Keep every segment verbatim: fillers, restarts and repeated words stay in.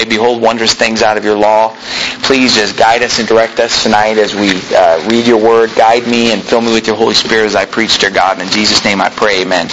may behold wondrous things out of your law. Please just guide us and direct us tonight as we uh, read your word. Guide me and fill me with your Holy Spirit as I preach, dear God. In Jesus' name I pray, amen.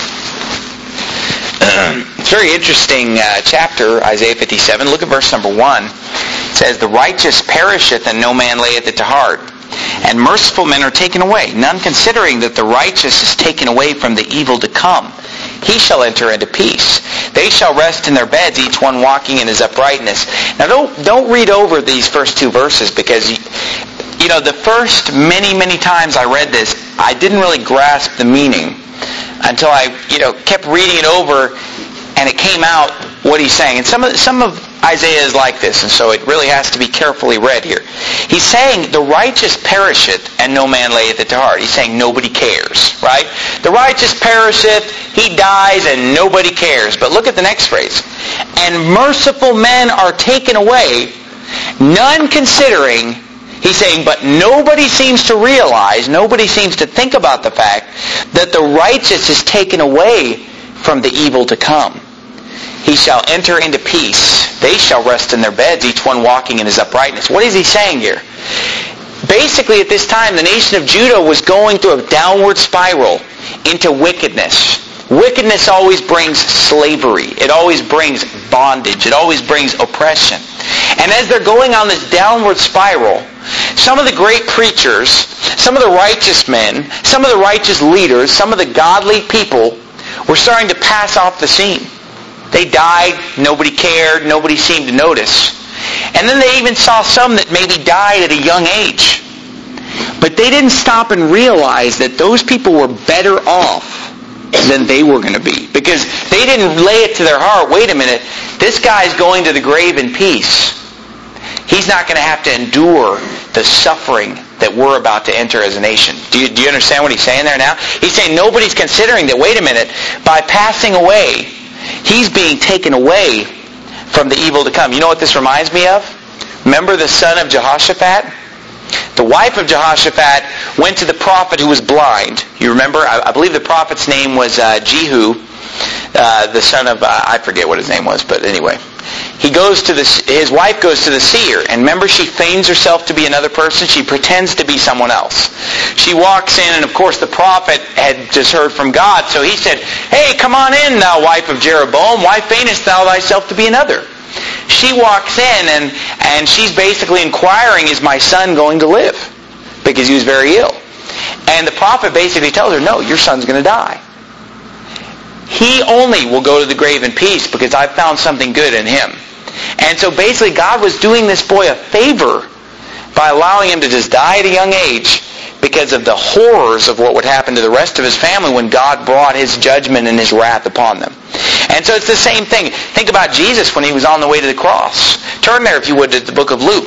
It's a very interesting uh, chapter, Isaiah fifty-seven. Look at verse number one. It says, the righteous perisheth, and no man layeth it to heart. And merciful men are taken away, none considering that the righteous is taken away from the evil to come. He shall enter into peace. They shall rest in their beds, each one walking in his uprightness. Now don't don't read over these first two verses, because you, you know the first many many times I read this, I didn't really grasp the meaning until I you know kept reading it over, and it came out what he's saying. And some of some of Isaiah is like this, and so it really has to be carefully read here. He's saying, the righteous perisheth, and no man layeth it to heart. He's saying nobody cares, right? The righteous perisheth, he dies, and nobody cares. But look at the next phrase. And merciful men are taken away, none considering. He's saying, but nobody seems to realize, nobody seems to think about the fact that the righteous is taken away from the evil to come. He shall enter into peace. They shall rest in their beds, each one walking in his uprightness. What is he saying here? Basically, at this time, the nation of Judah was going through a downward spiral into wickedness. Wickedness always brings slavery. It always brings bondage. It always brings oppression. And as they're going on this downward spiral, some of the great preachers, some of the righteous men, some of the righteous leaders, some of the godly people were starting to pass off the scene. They died, nobody cared, nobody seemed to notice. And then they even saw some that maybe died at a young age. But they didn't stop and realize that those people were better off than they were going to be. Because they didn't lay it to their heart, wait a minute, this guy's going to the grave in peace. He's not going to have to endure the suffering that we're about to enter as a nation. Do you, do you understand what he's saying there now? He's saying nobody's considering that, wait a minute, by passing away, he's being taken away from the evil to come. You know what this reminds me of? Remember the son of Jehoshaphat? The wife of Jehoshaphat went to the prophet who was blind. You remember? I, I believe the prophet's name was uh, Jehu, uh, the son of, uh, I forget what his name was, but anyway. He goes to the, his wife goes to the seer, and remember, she feigns herself to be another person. She pretends to be someone else. She walks in, and of course the prophet had just heard from God, so he said, hey, come on in, thou wife of Jeroboam, why feignest thou thyself to be another? She walks in, and, and she's basically inquiring, is my son going to live? Because he was very ill. And the prophet basically tells her, no, your son's going to die. He only will go to the grave in peace because I've found something good in him. And so basically God was doing this boy a favor by allowing him to just die at a young age because of the horrors of what would happen to the rest of his family when God brought his judgment and his wrath upon them. And so it's the same thing. Think about Jesus when he was on the way to the cross. Turn there, if you would, to the book of Luke.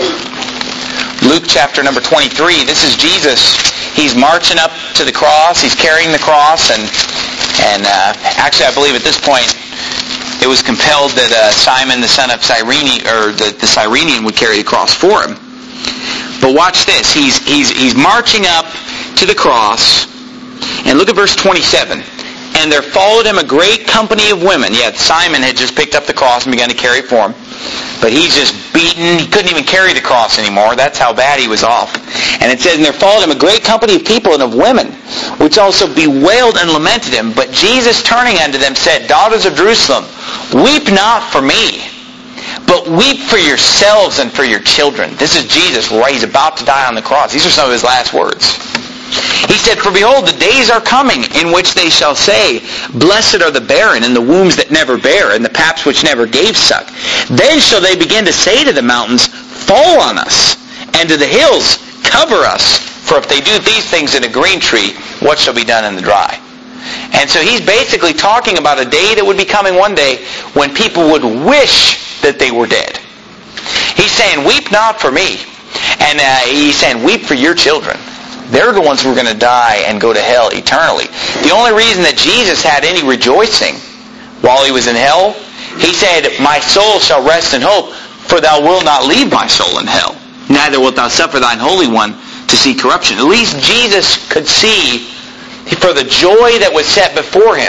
Luke chapter number twenty-three. This is Jesus. He's marching up to the cross. He's carrying the cross. And and uh, actually, I believe at this point, it was compelled that uh, Simon, the son of Cyrene, or the, the Cyrenian, would carry the cross for him. But watch this. He's he's he's marching up to the cross, and look at verse twenty-seven. And there followed him a great company of women. Yeah, Simon had just picked up the cross and begun to carry it for him. But he's just beaten. He couldn't even carry the cross anymore. That's how bad he was off. And it says, and there followed him a great company of people and of women, which also bewailed and lamented him. But Jesus, turning unto them, said, daughters of Jerusalem, weep not for me, but weep for yourselves and for your children. This is Jesus, right? He's about to die on the cross. These are some of his last words. He said, for behold, the days are coming in which they shall say, blessed are the barren, and the wombs that never bear, and the paps which never gave suck. Then shall they begin to say to the mountains, fall on us, and to the hills, cover us. For if they do these things in a green tree, what shall be done in the dry? And so he's basically talking about a day that would be coming one day when people would wish that they were dead. He's saying, weep not for me. And uh, he's saying, weep for your children. They're the ones who are going to die and go to hell eternally. The only reason that Jesus had any rejoicing while he was in hell, he said, my soul shall rest in hope, for thou wilt not leave my soul in hell. Neither wilt thou suffer thine Holy One to see corruption. At least Jesus could see, for the joy that was set before him,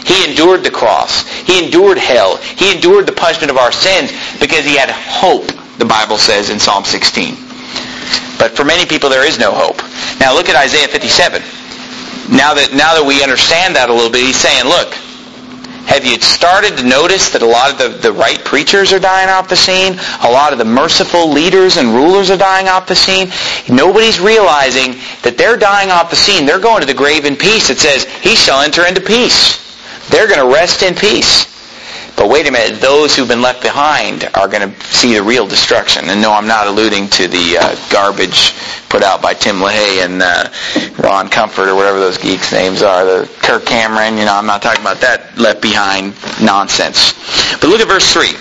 He endured the cross. He endured hell. He endured the punishment of our sins because he had hope, the Bible says in Psalm sixteen. But for many people there is no hope. Now look at Isaiah fifty-seven. Now that, now that we understand that a little bit, he's saying, look, have you started to notice that a lot of the, the right preachers are dying off the scene? A lot of the merciful leaders and rulers are dying off the scene? Nobody's realizing that they're dying off the scene. They're going to the grave in peace. It says, he shall enter into peace. They're going to rest in peace. But wait a minute, those who've been left behind are going to see the real destruction. And no, I'm not alluding to the uh, garbage put out by Tim LaHaye and uh, Ron Comfort or whatever those geeks' names are, the Kirk Cameron. You know, I'm not talking about that left behind nonsense. But look at verse three.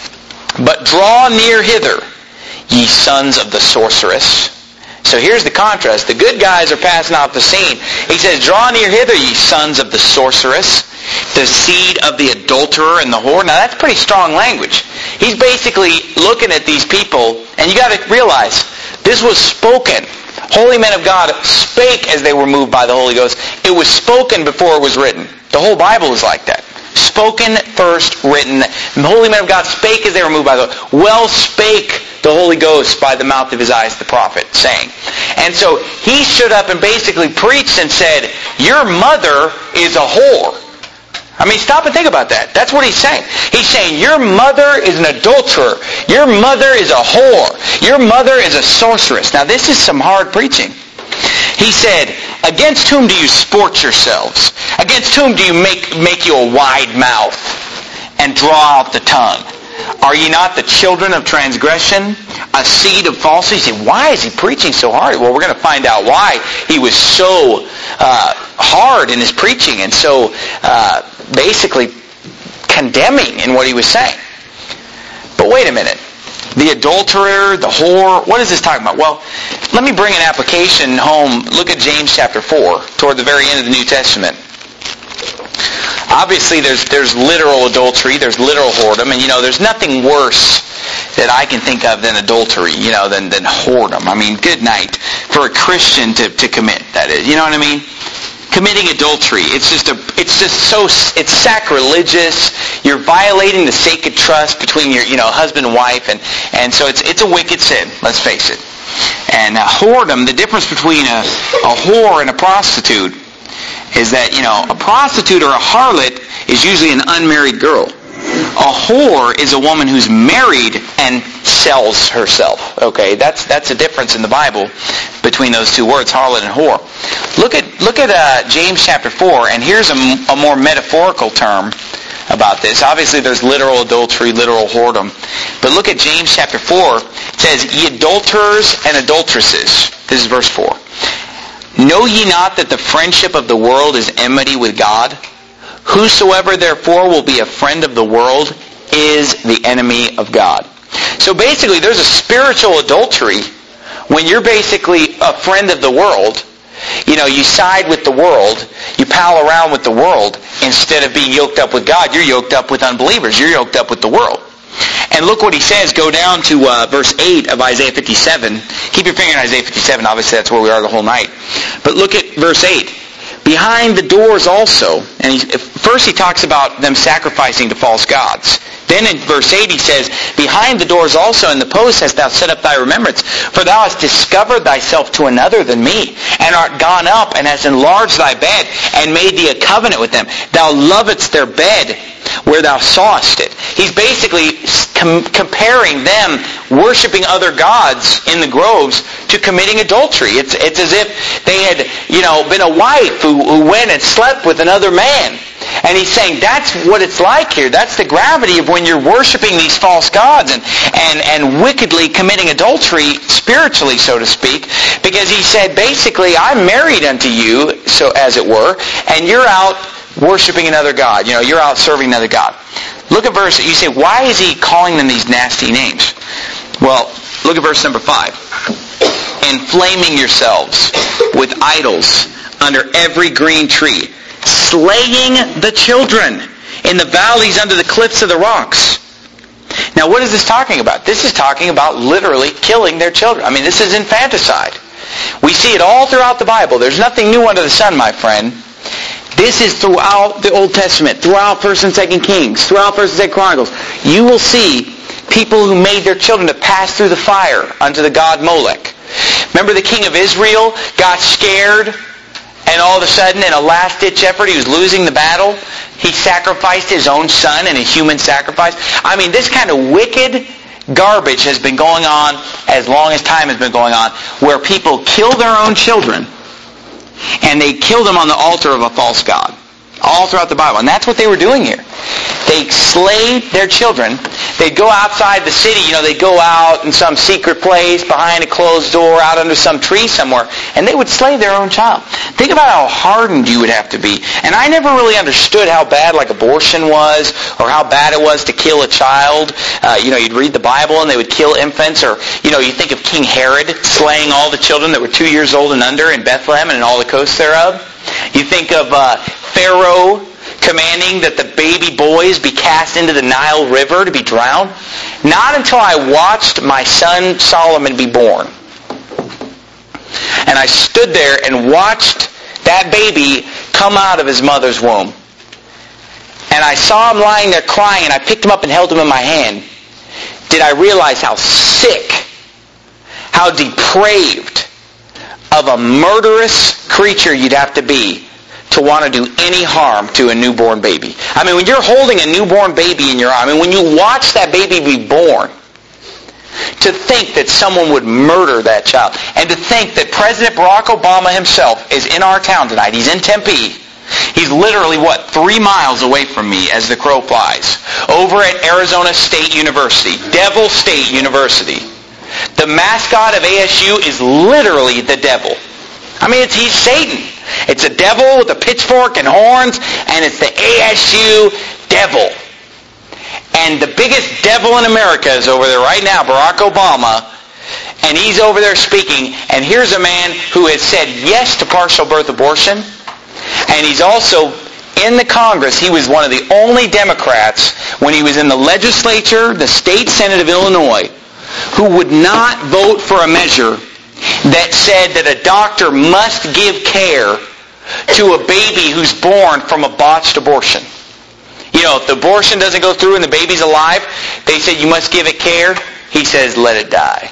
But draw near hither, ye sons of the sorceress. So here's the contrast. The good guys are passing off the scene. He says, draw near hither, ye sons of the sorceress, the seed of the adulterer and the whore. Now that's pretty strong language. He's basically looking at these people, and you got to realize, this was spoken. Holy men of God spake as they were moved by the Holy Ghost. It was spoken before it was written. The whole Bible is like that. Spoken first, written. The holy men of God spake as they were moved by the Ghost. Well spake the Holy Ghost by the mouth of his eyes, the prophet, saying. And so he stood up and basically preached and said, your mother is a whore. I mean, stop and think about that. That's what he's saying. He's saying, your mother is an adulterer. Your mother is a whore. Your mother is a sorceress. Now, this is some hard preaching. He said, against whom do you sport yourselves? Against whom do you make, make you a wide mouth and draw out the tongue? Are ye not the children of transgression, a seed of falsehood? You say, why is he preaching so hard? Well, we're going to find out why he was so uh, hard in his preaching and so uh, basically condemning in what he was saying. But wait a minute. The adulterer, the whore, what is this talking about? Well, let me bring an application home. Look at James chapter four, toward the very end of the New Testament. Obviously, there's there's literal adultery, there's literal whoredom, and you know, there's nothing worse that I can think of than adultery, you know, than, than whoredom. I mean, good night for a Christian to, to commit, that is. You know what I mean? Committing adultery, it's just a, it's just so, it's sacrilegious. You're violating the sacred trust between your, you know, husband and wife, and, and so it's it's a wicked sin, let's face it. And uh, whoredom, the difference between a, a whore and a prostitute is that, you know, a prostitute or a harlot is usually an unmarried girl. A whore is a woman who's married and sells herself. Okay, that's that's a difference in the Bible between those two words, harlot and whore. Look at look at uh, James chapter four, and here's a, a more metaphorical term about this. Obviously, there's literal adultery, literal whoredom, but look at James chapter four. It says, "Ye adulterers and adulteresses." This is verse four. "Know ye not that the friendship of the world is enmity with God? Whosoever therefore will be a friend of the world is the enemy of God." So basically, there's a spiritual adultery when you're basically a friend of the world. You know, you side with the world, you pal around with the world, instead of being yoked up with God, you're yoked up with unbelievers, you're yoked up with the world. And look what he says, go down to uh, verse eight of Isaiah fifty-seven. Keep your finger in Isaiah fifty-seven, obviously that's where we are the whole night. But look at verse eight. "Behind the doors also," and he, first he talks about them sacrificing to false gods. Then in verse eight he says, "Behind the doors also in the posts hast thou set up thy remembrance. For thou hast discovered thyself to another than me, and art gone up, and hast enlarged thy bed, and made thee a covenant with them. Thou lovedst their bed where thou sawest it." He's basically com- comparing them worshiping other gods in the groves to committing adultery. It's it's as if they had, you know, been a wife who, who went and slept with another man. And he's saying that's what it's like here. That's the gravity of when you're worshiping these false gods and, and, and wickedly committing adultery spiritually, so to speak. Because he said, basically, I'm married unto you, so as it were, and you're out worshiping another god. You know, you're out serving another god. Look at verse, you say, why is he calling them these nasty names? Well, look at verse number five. "Inflaming yourselves with idols under every green tree, slaying the children in the valleys under the cliffs of the rocks." Now, what is this talking about? This is talking about literally killing their children. I mean, this is infanticide. We see it all throughout the Bible. There's nothing new under the sun, my friend. This is throughout the Old Testament, throughout First and Second Kings, throughout First and Second Chronicles. You will see people who made their children to pass through the fire unto the god Molech. Remember the king of Israel got scared, and all of a sudden, in a last-ditch effort, he was losing the battle. He sacrificed his own son in a human sacrifice. I mean, this kind of wicked garbage has been going on as long as time has been going on, where people kill their own children, and they kill them on the altar of a false god. All throughout the Bible. And that's what they were doing here. They slayed their children. They'd go outside the city. You know, they'd go out in some secret place, behind a closed door, out under some tree somewhere, and they would slay their own child. Think about how hardened you would have to be. And I never really understood how bad, like, abortion was, or how bad it was to kill a child. Uh, you know, you'd read the Bible, and they would kill infants, or, you know, you think of King Herod slaying all the children that were two years old and under in Bethlehem and in all the coasts thereof. You think of uh, Pharaoh commanding that the baby boys be cast into the Nile River to be drowned. Not until I watched my son Solomon be born. And I stood there and watched that baby come out of his mother's womb. And I saw him lying there crying, and I picked him up and held him in my hand. Did I realize how sick, how depraved of a murderous creature you'd have to be to want to do any harm to a newborn baby. I mean, when you're holding a newborn baby in your arm, I mean, when you watch that baby be born, to think that someone would murder that child, and to think that President Barack Obama himself is in our town tonight. He's in Tempe. He's literally, what, three miles away from me as the crow flies, over at Arizona State University, Devil State University. The mascot of A S U is literally the devil. I mean, it's, he's Satan. It's a devil with a pitchfork and horns, and it's the A S U devil. And the biggest devil in America is over there right now, Barack Obama, and he's over there speaking, and here's a man who has said yes to partial birth abortion, and he's also in the Congress. He was one of the only Democrats when he was in the legislature, the state Senate of Illinois, who would not vote for a measure that said that a doctor must give care to a baby who's born from a botched abortion. You know, if the abortion doesn't go through and the baby's alive, they said you must give it care. He says, let it die.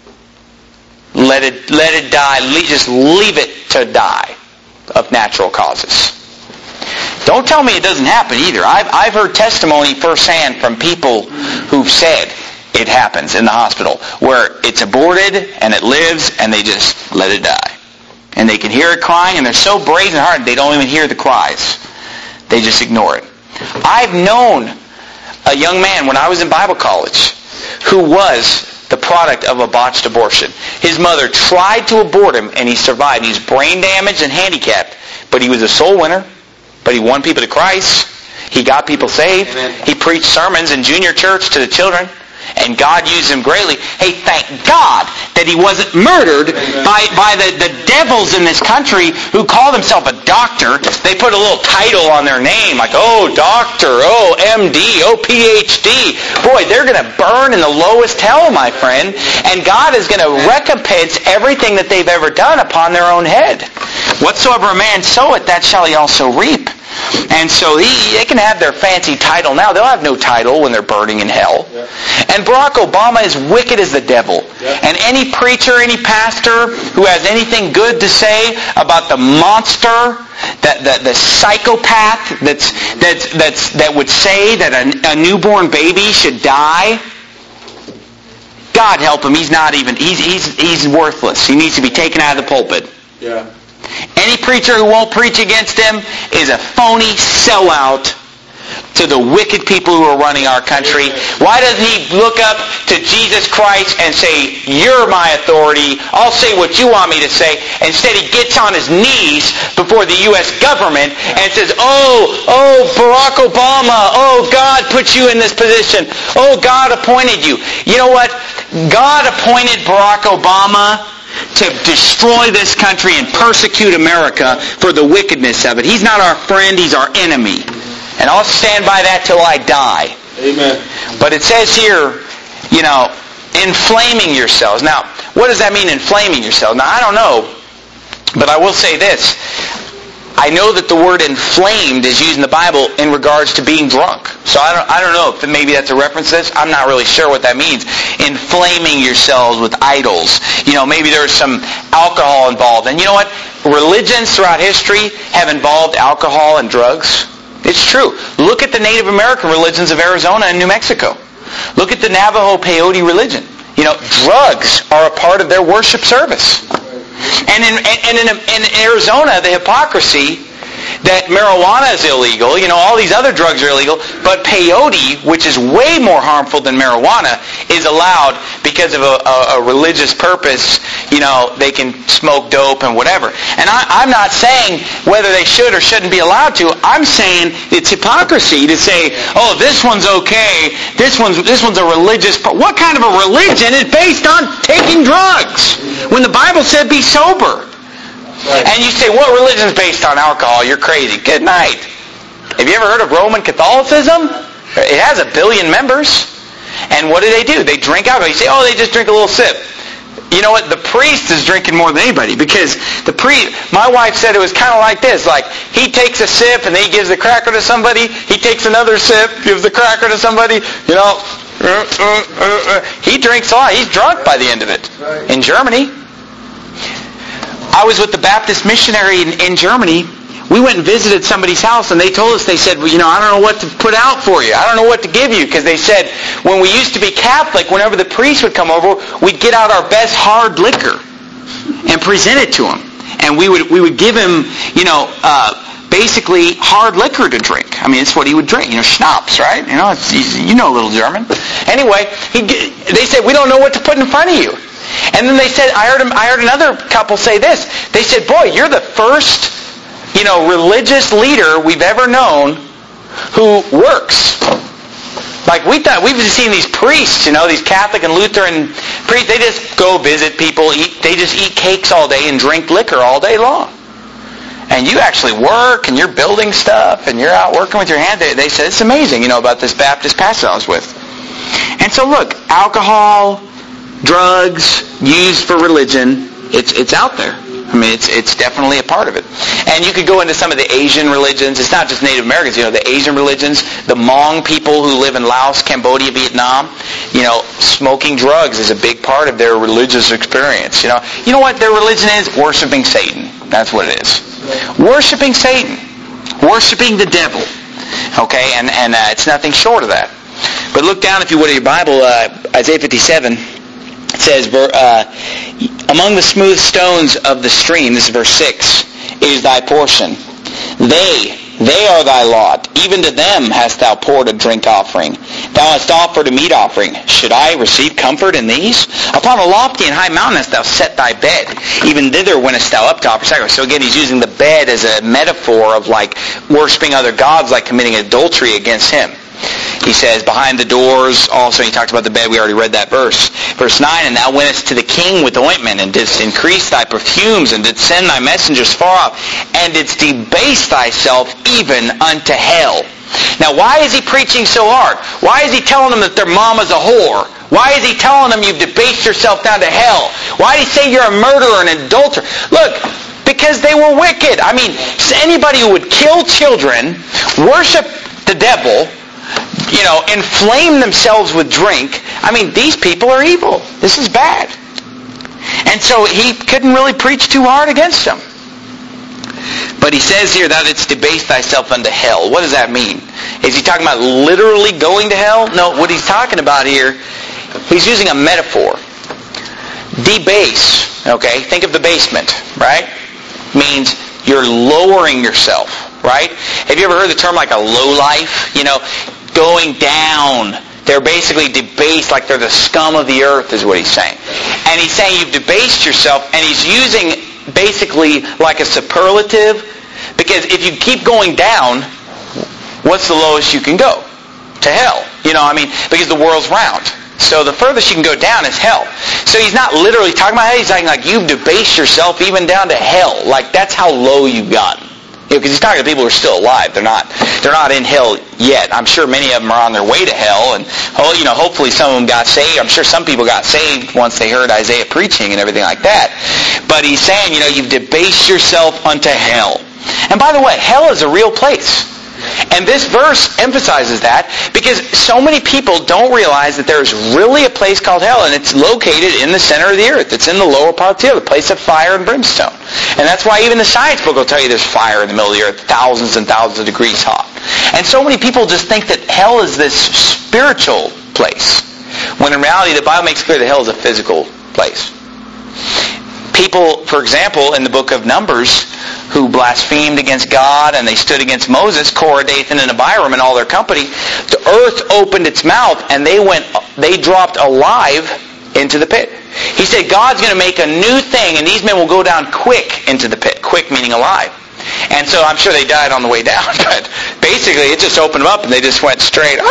Let it, let it die. Just leave it to die of natural causes. Don't tell me it doesn't happen either. I've, I've heard testimony firsthand from people who've said it happens in the hospital, where it's aborted and it lives and they just let it die. And they can hear it crying, and they're so brazen-hearted they don't even hear the cries. They just ignore it. I've known a young man when I was in Bible college who was the product of a botched abortion. His mother tried to abort him, and he survived. He's brain damaged and handicapped, but he was a soul winner. But he won people to Christ. He got people saved. Amen. He preached sermons in junior church to the children. And God used him greatly. Hey, thank God that he wasn't murdered by, by the, the devils in this country who call themselves a doctor. They put a little title on their name, like, oh, doctor, oh, M D, oh, P H D. Boy, they're going to burn in the lowest hell, my friend. And God is going to recompense everything that they've ever done upon their own head. Whatsoever a man soweth, that shall he also reap. And so he, they can have their fancy title now. They'll have no title when they're burning in hell. Yeah. And Barack Obama is wicked as the devil. Yeah. And any preacher, any pastor who has anything good to say about the monster, that the, the psychopath that's, that's, that's, that would say that a, a newborn baby should die, God help him, he's not even, he's, he's, he's worthless. He needs to be taken out of the pulpit. Yeah. Any preacher who won't preach against him is a phony sellout to the wicked people who are running our country. Why doesn't he look up to Jesus Christ and say, you're my authority, I'll say what you want me to say? Instead, he gets on his knees before the U S government and says, oh, oh, Barack Obama, oh, God put you in this position. Oh, God appointed you. You know what? God appointed Barack Obama to destroy this country and persecute America for the wickedness of it. He's not our friend, he's our enemy. And I'll stand by that till I die. Amen. But it says here, you know, inflaming yourselves. Now, what does that mean, inflaming yourselves? Now, I don't know, but I will say this. I know that the word inflamed is used in the Bible in regards to being drunk. So I don't, I don't know if maybe that's a reference to this. I'm not really sure what that means. Inflaming yourselves with idols. You know, maybe there's some alcohol involved. And you know what? Religions throughout history have involved alcohol and drugs. It's true. Look at the Native American religions of Arizona and New Mexico. Look at the Navajo Peyote religion. You know, drugs are a part of their worship service. And in, and in, in Arizona, the hypocrisy that marijuana is illegal, you know, all these other drugs are illegal, but peyote, which is way more harmful than marijuana, is allowed because of a, a, a religious purpose. You know, they can smoke dope and whatever. And I, I'm not saying whether they should or shouldn't be allowed to. I'm saying it's hypocrisy to say, oh, this one's okay, this one's this one's a religious... What kind of a religion is based on taking drugs? When the Bible said be sober. Right. And you say, what religion is based on alcohol? You're crazy. Good night. Have you ever heard of Roman Catholicism? It has a billion members. And what do they do? They drink alcohol. You say, oh, they just drink a little sip. You know what? The priest is drinking more than anybody, because the priest, my wife said it was kind of like this. Like, he takes a sip and then he gives the cracker to somebody. He takes another sip, gives the cracker to somebody. You know, uh, uh, uh, uh. He drinks a lot. He's drunk by the end of it. Right. In Germany. I was with the Baptist missionary in, in Germany. We went and visited somebody's house, and they told us, they said, well, you know, I don't know what to put out for you. I don't know what to give you. Because they said, when we used to be Catholic, whenever the priest would come over, we'd get out our best hard liquor and present it to him. And we would we would give him, you know, uh, basically hard liquor to drink. I mean, it's what he would drink. You know, schnapps, right? You know, it's, you know a little German. Anyway, he, they said, we don't know what to put in front of you. And then they said, I heard him, I heard another couple say this. They said, boy, you're the first, you know, religious leader we've ever known who works. Like, we thought, we've seen these priests, you know, these Catholic and Lutheran priests, they just go visit people, eat, they just eat cakes all day and drink liquor all day long. And you actually work, and you're building stuff, and you're out working with your hand. They, they said, it's amazing, you know, about this Baptist pastor I was with. And so look, alcohol, drugs used for religion, it's it's out there. I mean, it's it's definitely a part of it. And you could go into some of the Asian religions. It's not just Native Americans, you know, the Asian religions, the Hmong people who live in Laos, Cambodia, Vietnam. You know, smoking drugs is a big part of their religious experience. You know, you know what their religion is? Worshiping Satan. That's what it is. Worshiping Satan. Worshiping the devil. Okay, and, and uh, it's nothing short of that. But look down, if you would, at your Bible, uh, Isaiah fifty-seven. It says, uh, among the smooth stones of the stream, this is verse six, is thy portion. They, they are thy lot. Even to them hast thou poured a drink offering. Thou hast offered a meat offering. Should I receive comfort in these? Upon a lofty and high mountain hast thou set thy bed. Even thither wentest thou up to offer sacrifice. So again, he's using the bed as a metaphor of like worshiping other gods, like committing adultery against him. He says, behind the doors, also he talked about the bed, we already read that verse. Verse nine, and thou wentest to the king with ointment, and didst increase thy perfumes, and didst send thy messengers far off, and didst debase thyself even unto hell. Now why is he preaching so hard? Why is he telling them that their mama's a whore? Why is he telling them you've debased yourself down to hell? Why did he say you're a murderer and an adulterer? Look, because they were wicked. I mean, anybody who would kill children, worship the devil, you know, inflame themselves with drink. I mean, these people are evil. This is bad. And so he couldn't really preach too hard against them. But he says here, thou didst debase thyself unto hell. What does that mean? Is he talking about literally going to hell? No, what he's talking about here, he's using a metaphor. Debase, okay? Think of the basement, right? Means you're lowering yourself, right? Have you ever heard the term like a lowlife? You know, going down. They're basically debased, like they're the scum of the earth, is what he's saying. And he's saying you've debased yourself, and he's using basically like a superlative, because if you keep going down, what's the lowest you can go? To hell. You know, I mean, because the world's round. So the furthest you can go down is hell. So he's not literally talking about hell, he's saying like you've debased yourself even down to hell. Like that's how low you've gotten. Because he's talking to people who are still alive. They're not they're not in hell yet. I'm sure many of them are on their way to hell. And, oh, you know, hopefully some of them got saved. I'm sure some people got saved once they heard Isaiah preaching and everything like that. But he's saying, you know, you've debased yourself unto hell. And by the way, hell is a real place. And this verse emphasizes that because so many people don't realize that there's really a place called hell, and it's located in the center of the earth. It's in the lower part of the earth, a place of fire and brimstone. And that's why even the science book will tell you there's fire in the middle of the earth, thousands and thousands of degrees hot. And so many people just think that hell is this spiritual place, when in reality the Bible makes clear that hell is a physical place. People, for example, in the book of Numbers, who blasphemed against God and they stood against Moses, Korah, Dathan, and Abiram and all their company, the earth opened its mouth and they went, they dropped alive into the pit. He said, God's going to make a new thing and these men will go down quick into the pit. Quick meaning alive. And so I'm sure they died on the way down, but basically it just opened them up and they just went straight,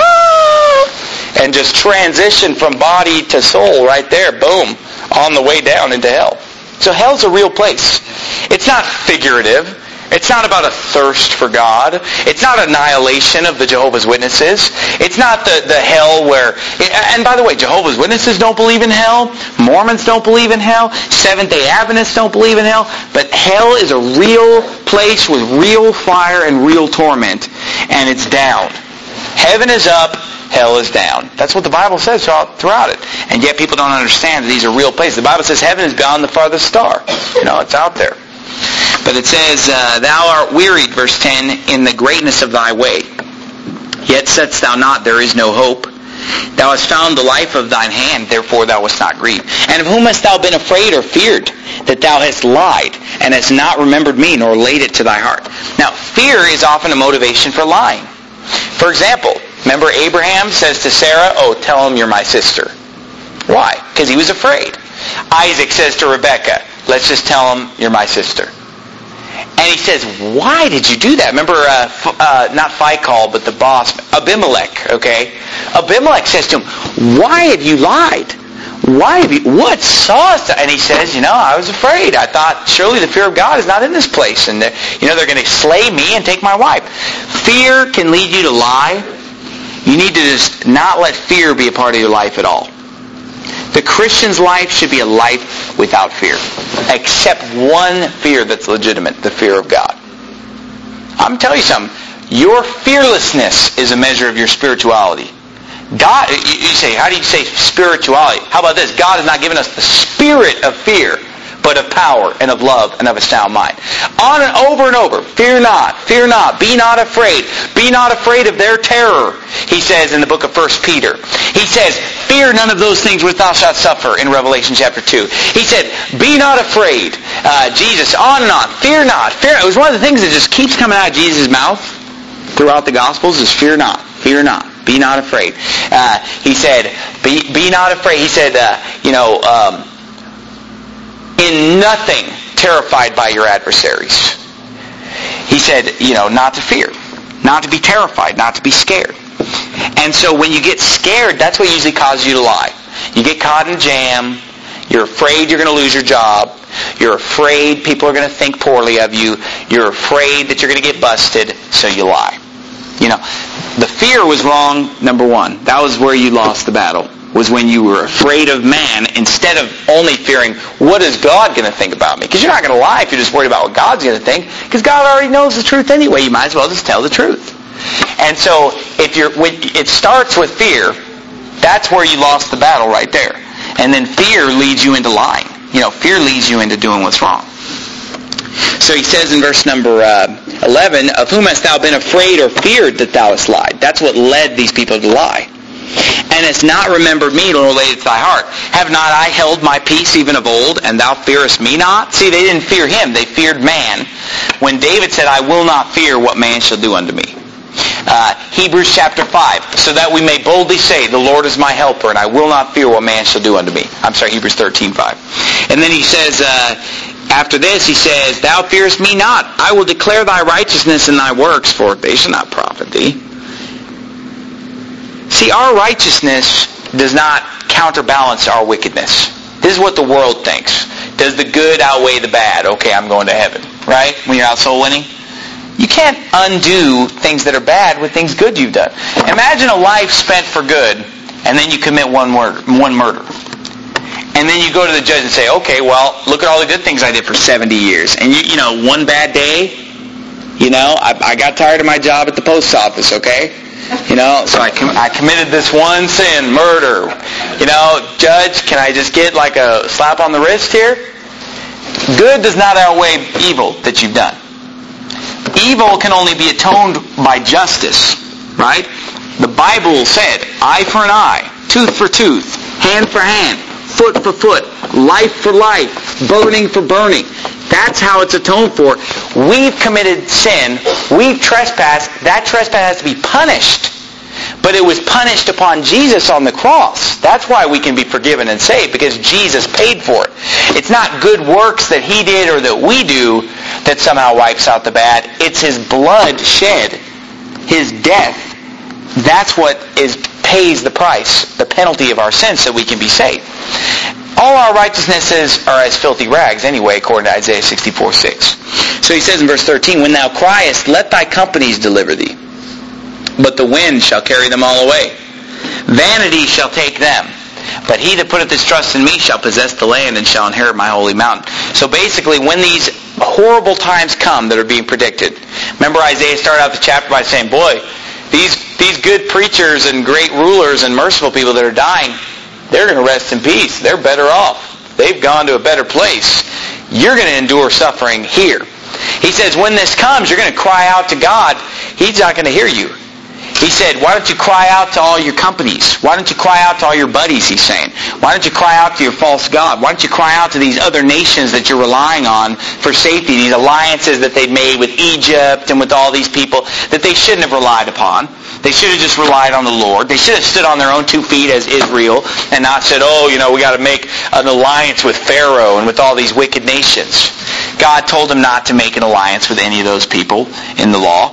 ah, and just transitioned from body to soul right there, boom, on the way down into hell. So hell's a real place. It's not figurative. It's not about a thirst for God. It's not annihilation of the Jehovah's Witnesses. It's not the, the hell where... And by the way, Jehovah's Witnesses don't believe in hell. Mormons don't believe in hell. Seventh-day Adventists don't believe in hell. But hell is a real place with real fire and real torment. And it's down. Heaven is up. Hell is down. That's what the Bible says throughout it. And yet people don't understand that these are real places. The Bible says heaven is beyond the farthest star. You know, it's out there. But it says, uh, Thou art wearied, verse ten, in the greatness of thy way. Yet saidst thou not, there is no hope. Thou hast found the life of thine hand, therefore thou wast not grieved. And of whom hast thou been afraid or feared? That thou hast lied, and hast not remembered me, nor laid it to thy heart. Now, fear is often a motivation for lying. For example, remember Abraham says to Sarah, oh, tell him you're my sister. Why? Because he was afraid. Isaac says to Rebekah, let's just tell him you're my sister. And he says, why did you do that? Remember, uh, uh, not Phicol, but the boss, Abimelech, okay? Abimelech says to him, why have you lied? Why have you, what sauce? And he says, you know, I was afraid. I thought, surely the fear of God is not in this place. And, you know, they're going to slay me and take my wife. Fear can lead you to lie. You need to just not let fear be a part of your life at all. The Christian's life should be a life without fear. Except one fear that's legitimate, the fear of God. I'm telling you something. Your fearlessness is a measure of your spirituality. God, you say, how do you say spirituality? How about this? God has not given us the spirit of fear, but of power and of love and of a sound mind. On and over and over. Fear not. Fear not. Be not afraid. Be not afraid of their terror, he says in the book of First Peter. He says, fear none of those things which thou shalt suffer in Revelation chapter two. He said, be not afraid. Uh, Jesus, on and on. Fear not. Fear. It was one of the things that just keeps coming out of Jesus' mouth throughout the Gospels is fear not. Fear not. Be not afraid. Uh, he said, be, be not afraid. He said, uh, you know, um, in nothing terrified by your adversaries. He said, you know, not to fear. Not to be terrified. Not to be scared. And so when you get scared, that's what usually causes you to lie. You get caught in a jam. You're afraid you're going to lose your job. You're afraid people are going to think poorly of you. You're afraid that you're going to get busted, so you lie. You know, the fear was wrong, number one. That was where you lost the battle, was when you were afraid of man instead of only fearing, what is God going to think about me? Because you're not going to lie if you're just worried about what God's going to think, because God already knows the truth anyway. You might as well just tell the truth. And so, if you're, when it starts with fear, that's where you lost the battle right there. And then fear leads you into lying. You know, fear leads you into doing what's wrong. So he says in verse number uh, eleven, of whom hast thou been afraid or feared that thou hast lied? That's what led these people to lie. And hast not remembered me, nor laid it to thy heart. Have not I held my peace even of old, and thou fearest me not? See, they didn't fear him, they feared man. When David said, I will not fear what man shall do unto me. Uh, Hebrews chapter five, so that we may boldly say, the Lord is my helper, and I will not fear what man shall do unto me. I'm sorry, Hebrews thirteen five. And then he says, uh, after this, he says, thou fearest me not. I will declare thy righteousness in thy works, for they shall not profit thee. See, our righteousness does not counterbalance our wickedness. This is what the world thinks. Does the good outweigh the bad? Okay, I'm going to heaven. Right? When you're out soul winning. You can't undo things that are bad with things good you've done. Imagine a life spent for good, and then you commit one murder. One murder. And then you go to the judge and say, okay, well, look at all the good things I did for seventy years. And, you, you know, one bad day, You know, I, I got tired of my job at the post office, okay? You know, so I, com- I committed this one sin, murder. You know, judge, can I just get like a slap on the wrist here? Good does not outweigh evil that you've done. Evil can only be atoned by justice, right? The Bible said, eye for an eye, tooth for tooth, hand for hand, foot for foot, life for life, burning for burning. That's how it's atoned for. We've committed sin. We've trespassed. That trespass has to be punished. But it was punished upon Jesus on the cross. That's why we can be forgiven and saved, because Jesus paid for it. It's not good works that He did or that we do that somehow wipes out the bad. It's His blood shed, His death. That's what is pays the price, the penalty of our sins, so we can be saved. All our righteousnesses are as filthy rags anyway, according to Isaiah sixty-four six. So he says in verse thirteen, when thou criest, let thy companies deliver thee, but the wind shall carry them all away. Vanity shall take them, but he that putteth his trust in me shall possess the land and shall inherit my holy mountain. So basically, when these horrible times come that are being predicted, remember Isaiah started out the chapter by saying, boy, these, these good preachers and great rulers and merciful people that are dying, they're going to rest in peace. They're better off. They've gone to a better place. You're going to endure suffering here. He says, when this comes, you're going to cry out to God. He's not going to hear you. He said, why don't you cry out to all your companies? Why don't you cry out to all your buddies, he's saying. Why don't you cry out to your false god? Why don't you cry out to these other nations that you're relying on for safety, these alliances that they've made with Egypt and with all these people that they shouldn't have relied upon. They should have just relied on the Lord. They should have stood on their own two feet as Israel and not said, oh, you know, we got to make an alliance with Pharaoh and with all these wicked nations. God told them not to make an alliance with any of those people in the law.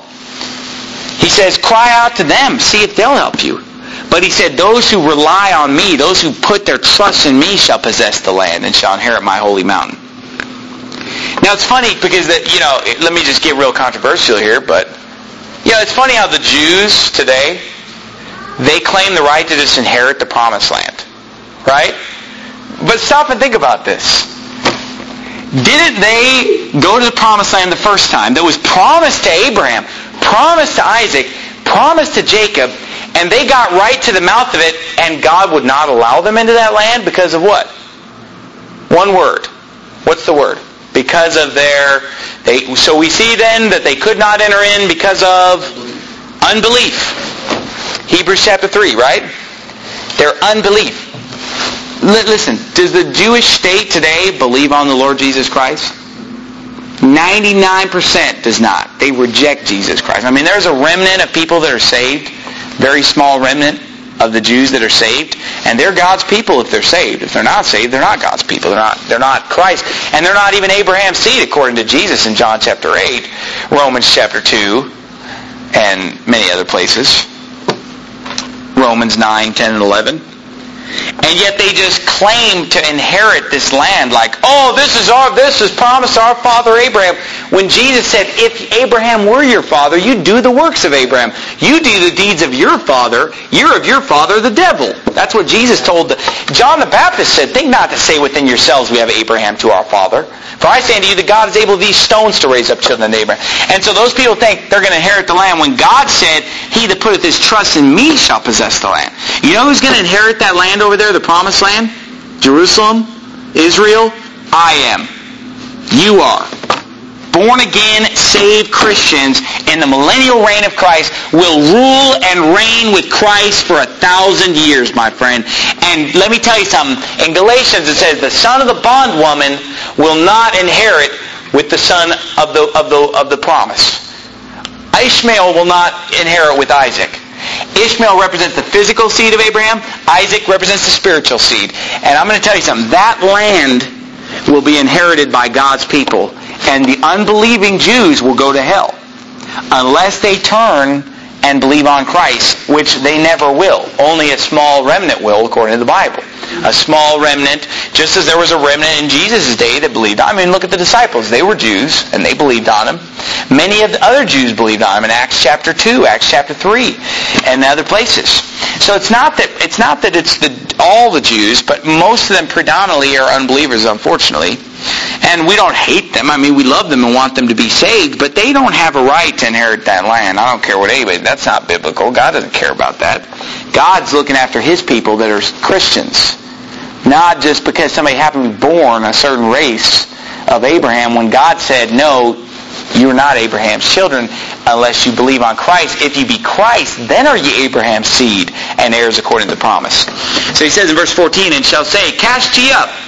He says, cry out to them, see if they'll help you. But he said, those who rely on me, those who put their trust in me shall possess the land and shall inherit my holy mountain. Now it's funny because, the, you know, let me just get real controversial here, but, you know, it's funny how the Jews today, they claim the right to just inherit the promised land. Right? But stop and think about this. Didn't they go to the promised land the first time that was promised to Abraham, promised to Isaac, promised to Jacob, and they got right to the mouth of it, and God would not allow them into that land because of what? One word. What's the word? Because of their... They, so we see then that they could not enter in because of unbelief. Hebrews chapter three, right? Their unbelief. Listen, does the Jewish state today believe on the Lord Jesus Christ? ninety-nine percent does not. They reject Jesus Christ. I mean, there's a remnant of people that are saved, very small remnant of the Jews that are saved, and they're God's people if they're saved. If they're not saved, they're not God's people. They're not, they're not Christ. And they're not even Abraham's seed, according to Jesus in John chapter eight, Romans chapter two, and many other places. Romans nine, ten, and eleven. And yet they just claim to inherit this land like, oh, this is our, this is promised to our father Abraham. When Jesus said, if Abraham were your father, you'd do the works of Abraham. You do the deeds of your father. You're of your father, the devil. That's what Jesus told. The, John the Baptist said, think not to say within yourselves we have Abraham to our father. For I say unto you that God is able these stones to raise up children to Abraham. And so those people think they're going to inherit the land when God said, he that putteth his trust in me shall possess the land. You know who's going to inherit that land over there, the promised land? Jerusalem? Israel? I am. You are. Born again, saved Christians in the millennial reign of Christ will rule and reign with Christ for a thousand years, my friend. And let me tell you something. In Galatians it says the son of the bondwoman will not inherit with the son of the of the of the promise. Ishmael will not inherit with Isaac. Ishmael represents the physical seed of Abraham. Isaac represents the spiritual seed. And I'm going to tell you something. That land will be inherited by God's people. And the unbelieving Jews will go to hell unless they turn and believe on Christ, which they never will. Only a small remnant will, according to the Bible. A small remnant, just as there was a remnant in Jesus' day that believed on him. I mean, look at the disciples. They were Jews, and they believed on him. Many of the other Jews believed on him in Acts chapter two, Acts chapter three, and other places. So it's not that it's not that it's the, all the Jews, but most of them predominantly are unbelievers, unfortunately. And we don't hate them. I mean, we love them and want them to be saved, but they don't have a right to inherit that land. I don't care what anybody, that's not biblical. God doesn't care about that. God's looking after His people that are Christians. Not just because somebody happened to be born a certain race of Abraham, when God said, no, you are not Abraham's children unless you believe on Christ. If you be Christ, then are ye Abraham's seed and heirs according to the promise. So he says in verse fourteen, and shall say, cast ye up,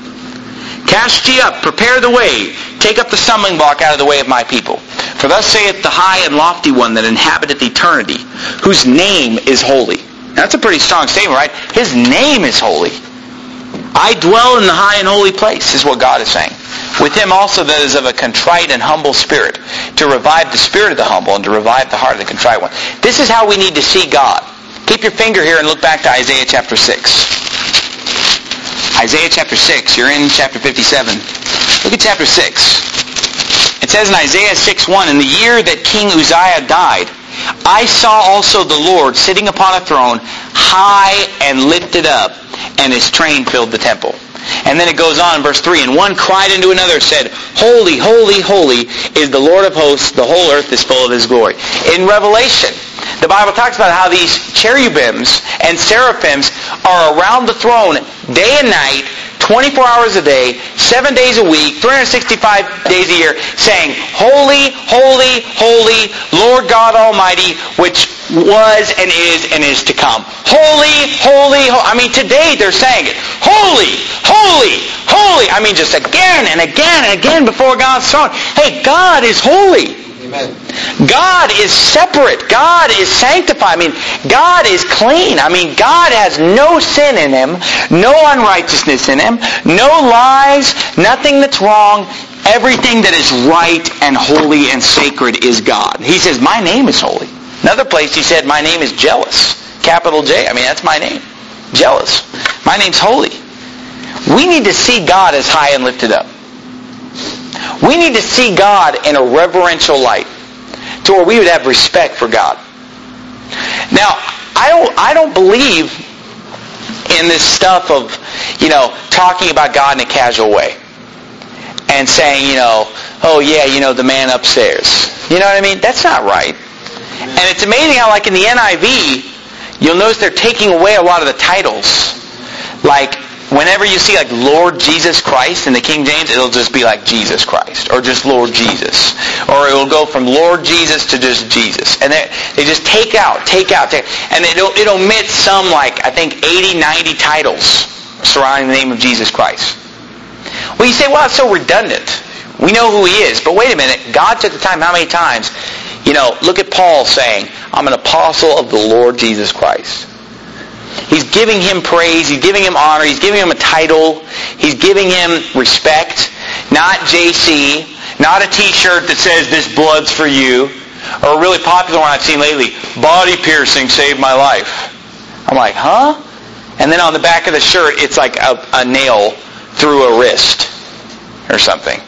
cast ye up, prepare the way, take up the stumbling block out of the way of my people. For thus saith the high and lofty one that inhabiteth eternity, whose name is holy. Now, that's a pretty strong statement, right? His name is holy. I dwell in the high and holy place, is what God is saying. With him also that is of a contrite and humble spirit, to revive the spirit of the humble and to revive the heart of the contrite one. This is how we need to see God. Keep your finger here and look back to Isaiah chapter six. Isaiah chapter six. You're in chapter fifty-seven. Look at chapter six. It says in Isaiah six one, in the year that King Uzziah died, I saw also the Lord sitting upon a throne, high and lifted up, and his train filled the temple. And then it goes on in verse three, and one cried unto another, said, Holy, holy, holy is the Lord of hosts, the whole earth is full of his glory. In Revelation, the Bible talks about how these cherubims and seraphims are around the throne day and night, twenty-four hours a day, seven days a week, three hundred sixty-five days a year, saying, Holy, holy, holy, Lord God Almighty, which was and is and is to come. Holy, holy, holy. I mean, today they're saying it. Holy, holy, holy. I mean, just again and again and again before God's throne. Hey, God is holy. Amen. God is separate. God is sanctified. I mean, God is clean. I mean, God has no sin in him, no unrighteousness in him, no lies, nothing that's wrong. Everything that is right and holy and sacred is God. He says, my name is holy. Another place he said, my name is jealous. Capital J. I mean, that's my name. Jealous. My name's holy. We need to see God as high and lifted up. We need to see God in a reverential light to where we would have respect for God. Now, I don't, I don't believe in this stuff of, you know, talking about God in a casual way and saying, you know, oh yeah, you know, the man upstairs. You know what I mean? That's not right. And it's amazing how, like in the N I V, you'll notice they're taking away a lot of the titles. Like, whenever you see like Lord Jesus Christ in the King James, it'll just be like Jesus Christ, or just Lord Jesus. Or it will go from Lord Jesus to just Jesus. And they, they just take out, take out, take and it'll, it omits some, like, I think eighty, ninety titles surrounding the name of Jesus Christ. Well, you say, well, it's so redundant. We know who he is. But wait a minute. God took the time, how many times? You know, look at Paul saying, I'm an apostle of the Lord Jesus Christ. He's giving him praise. He's giving him honor. He's giving him a title. He's giving him respect. Not J C. Not a t-shirt that says, this blood's for you. Or a really popular one I've seen lately, body piercing saved my life. I'm like, huh? And then on the back of the shirt, it's like a, a nail through a wrist or something.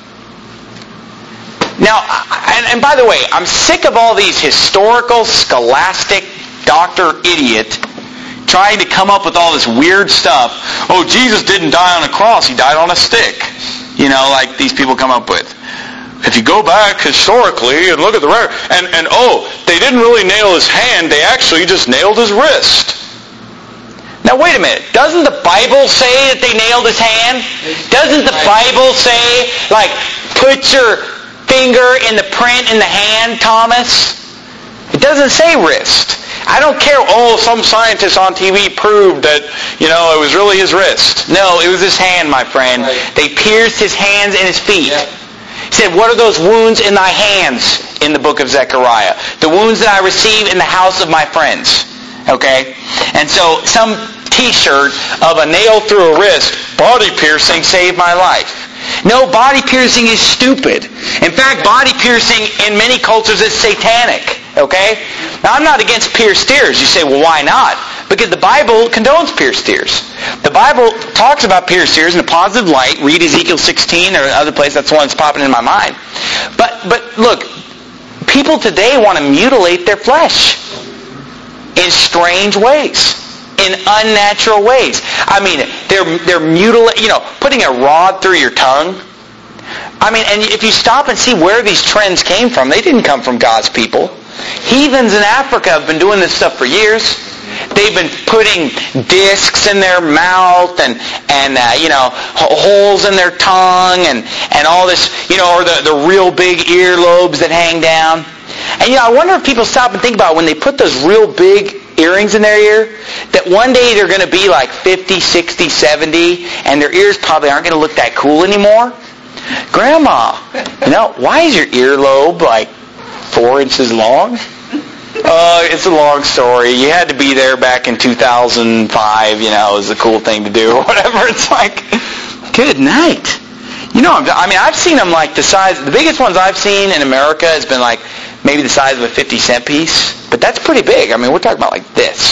Now, and, and by the way, I'm sick of all these historical, scholastic, doctor idiot trying to come up with all this weird stuff. Oh, Jesus didn't die on a cross. He died on a stick. You know, like these people come up with. If you go back historically and look at the record, and, and oh, they didn't really nail his hand. They actually just nailed his wrist. Now, wait a minute. Doesn't the Bible say that they nailed his hand? Doesn't the Bible say, like, put your finger in the print in the hand, Thomas? It doesn't say wrist. I don't care, oh, some scientist on T V proved that, you know, it was really his wrist. No, it was his hand, my friend. Right. They pierced his hands and his feet. Yeah. He said, what are those wounds in thy hands in the book of Zechariah? The wounds that I receive in the house of my friends. Okay? And so some t-shirt of a nail through a wrist, body piercing saved my life. No, body piercing is stupid. In fact, body piercing in many cultures is satanic. Okay? Now, I'm not against pierced ears. You say, well, why not? Because the Bible condones pierced ears. The Bible talks about pierced ears in a positive light. Read Ezekiel sixteen or other place. That's the one that's popping in my mind. But, but look, people today want to mutilate their flesh in strange ways. In unnatural ways. I mean, they're they're mutilate. You know, putting a rod through your tongue. I mean, and if you stop and see where these trends came from, they didn't come from God's people. Heathens in Africa have been doing this stuff for years. They've been putting discs in their mouth and, and uh, you know, holes in their tongue and, and all this, you know, or the, the real big earlobes that hang down. And, you know, I wonder if people stop and think about when they put those real big earrings in their ear, that one day they're going to be like fifty, sixty, seventy, and their ears probably aren't going to look that cool anymore. Grandma, you know, why is your earlobe like four inches long? Uh, it's a long story. You had to be there back in two thousand five, you know, it was a cool thing to do or whatever. It's like, good night. You know, I mean, I've seen them like the size, the biggest ones I've seen in America has been like maybe the size of a fifty cent piece. But that's pretty big. I mean, we're talking about like this.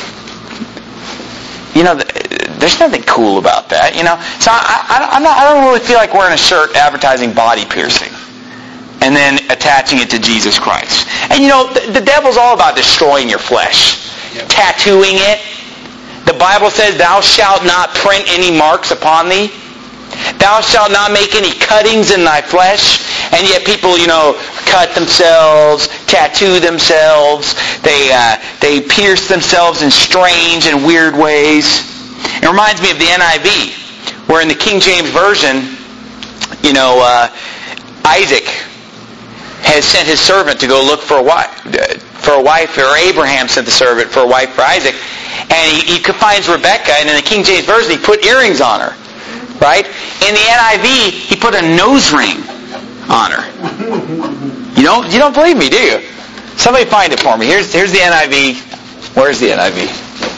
You know, there's nothing cool about that, you know. So I, I, I'm not, I don't really feel like wearing a shirt advertising body piercing and then attaching it to Jesus Christ. And you know, the, the devil's all about destroying your flesh, yep. Tattooing it. The Bible says, thou shalt not print any marks upon thee. Thou shalt not make any cuttings in thy flesh. And yet people, you know, cut themselves, tattoo themselves. They uh, they pierce themselves in strange and weird ways. It reminds me of the N I V, where in the King James Version, you know, uh, Isaac has sent his servant to go look for a wife, for a wife, or Abraham sent the servant for a wife for Isaac, and he, he finds Rebecca, and in the King James Version, he put earrings on her, right? In the N I V, he put a nose ring on her. You don't, you don't believe me, do you? Somebody find it for me. Here's, here's the N I V. Where's the N I V?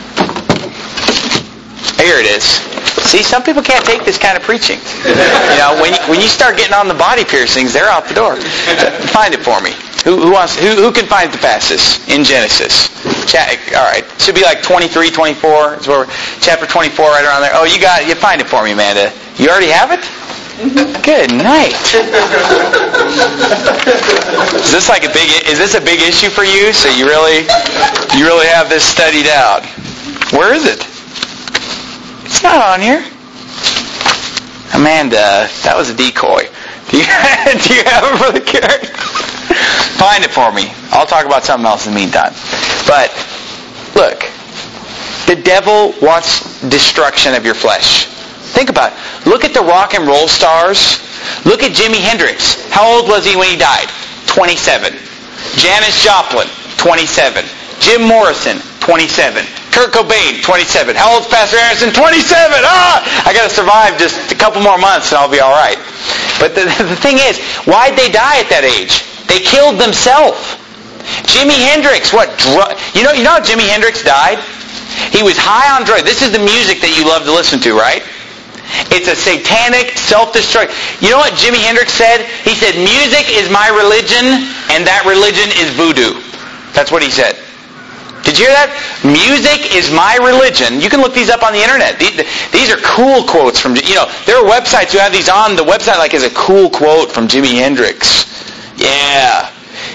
Here it is. See, some people can't take this kind of preaching. You know, when you, when you start getting on the body piercings, they're out the door. So, find it for me. Who, who wants? Who, who can find the fastest in Genesis? Cha- all right, should be like twenty-three, twenty-four. It's where chapter twenty-four, right around there. Oh, you got it. You find it for me, Amanda. You already have it? Good night. Is this like a big? Is this a big issue for you? So you really, you really have this studied out. Where is it? It's not on here. Amanda, that was a decoy. Do you, do you have it for the character? Find it for me. I'll talk about something else in the meantime. But, look. The devil wants destruction of your flesh. Think about it. Look at the rock and roll stars. Look at Jimi Hendrix. How old was he when he died? twenty-seven. Janis Joplin, twenty-seven. Jim Morrison, twenty-seven. Kurt Cobain, twenty-seven. How old's Pastor Anderson? twenty-seven! Ah! I got to survive just a couple more months and I'll be all right. But the, the thing is, why'd they die at that age? They killed themselves. Jimi Hendrix, what? Dr- you know, you know how Jimi Hendrix died? He was high on drugs. This is the music that you love to listen to, right? It's a satanic, self-destruct. You know what Jimi Hendrix said? He said, music is my religion, and that religion is voodoo. That's what he said. Did you hear that? Music is my religion. You can look these up on the internet. These are cool quotes from, you know, there are websites who have these on. The website like is a cool quote from Jimi Hendrix. Yeah.